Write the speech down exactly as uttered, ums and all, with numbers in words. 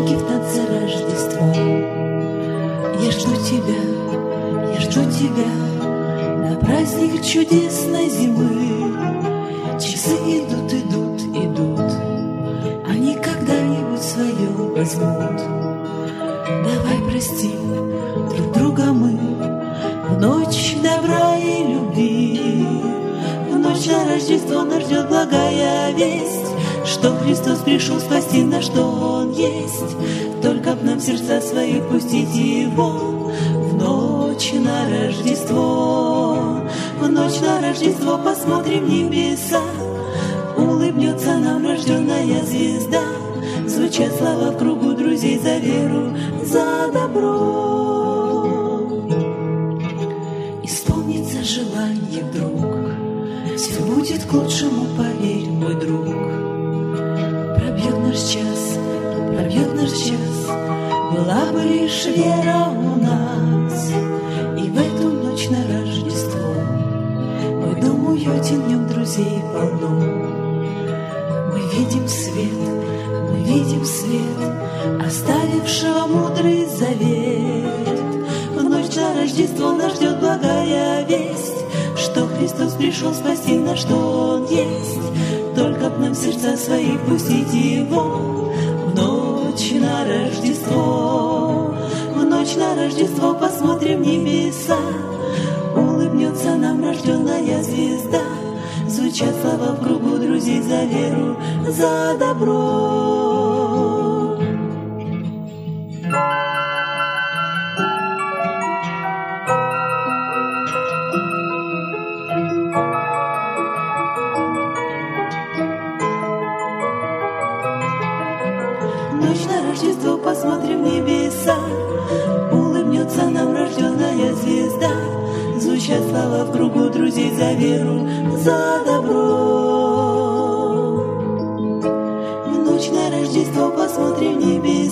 Снежинки в танце Рождества. Я жду тебя, я жду тебя на праздник чудесной зимы. Часы идут, идут, идут, они когда-нибудь свое возьмут. Давай простим друг друга мы в ночь добра и любви. В ночь на Рождество нас ждет благая весть, что Христос пришел спасти нас, что Он есть. Только б нам в сердца свои пустить Его в ночь на Рождество. В ночь на Рождество посмотрим в небеса, улыбнется нам рожденная звезда. Звучат слова в кругу друзей за веру, за добро. Исполнится желание вдруг, все будет к лучшему, поверь, мой друг. Пробьет наш час, пробьет наш час, была бы лишь вера у нас. И в эту ночь на Рождество мой дом уютен, в нем друзей полно. Мы видим свет, мы видим свет, оставившего мудрый завет. В ночь на Рождество нас ждет благая весть, что Христос пришел спасти нас, что Он есть. Только б нам в сердца свои пустить Его в ночь на Рождество. В ночь на Рождество посмотрим в небеса, улыбнется нам рожденная звезда. Звучат слова в кругу друзей за веру, за добро. Ночь на Рождество посмотрим в небеса, улыбнется нам рожденная звезда. Звучат слова в кругу друзей за веру, за добро. В ночь на Рождество посмотрим в небеса,